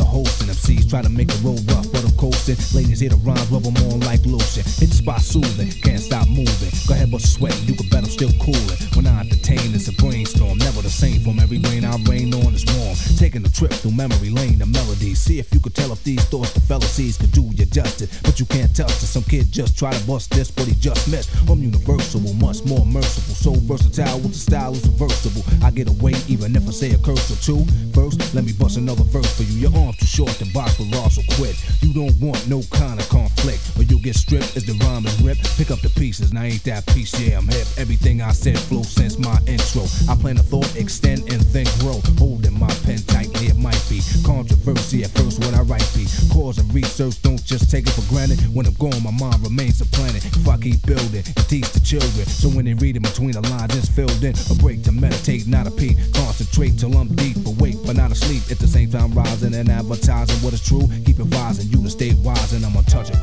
hosting. MCs try to make it roll rough, but I'm coasting. Ladies hear the rhymes, rub them on like lotion. Hit the spot soothing, can't stop moving. Go ahead, but sweat, you can bet I'm still coolin'. When I entertain, it's a brainstorm, never the same. From every brain I rain on is warm. Taking a trip through memory lane, the melody. See if you could tell if these thoughts the fallacies could do you justice. But you can't touch it. Some kid just try to bust this, but he just missed. I'm universal, much more merciful. So versatile with the style is reversible. I get away even if I say a curse or two. First, let me bust another verse for you. Your arm's too short, the box will also quit. You don't want no kind of conflict, or you'll get stripped as the rhyme is ripped. Pick up the pieces, now ain't that piece, yeah, I'm hip. Everything I said flow since my intro. I plan a thought, extend and then grow. Holding my pen tightly, it might be controversy at first when I write beat. Cause and research, don't just take it for granted. When I'm gone, my mind remains a planet. If I keep building and teach the children, so when they read it between the lines, it's filled in. A break to meditate, not a peak. Concentrate till I'm deep, awake but not asleep. At the same time, rising and advertising what is true. Keep advising you to stay wise, and I'm untouchable.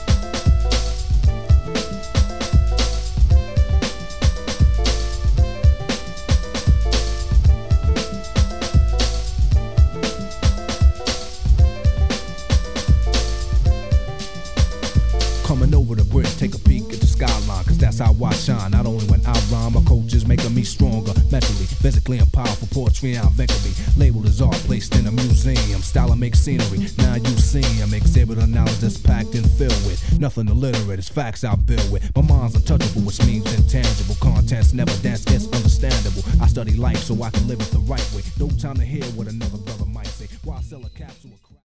Coming over the bridge, take a peek at the skyline, cause that's how I shine. Not only when I rhyme, my coach is making me stronger mentally, physically, and powerful. Poetry I'm victory. Labeled as art, placed in a museum. Style I make scenery, now you see I'm exhibit a knowledge that's packed and filled with nothing illiterate, it's facts I build with. My mind's untouchable, which means intangible. Contents never dance, it's understandable. I study life so I can live it the right way. No time to hear what another brother might say. Why sell a capsule?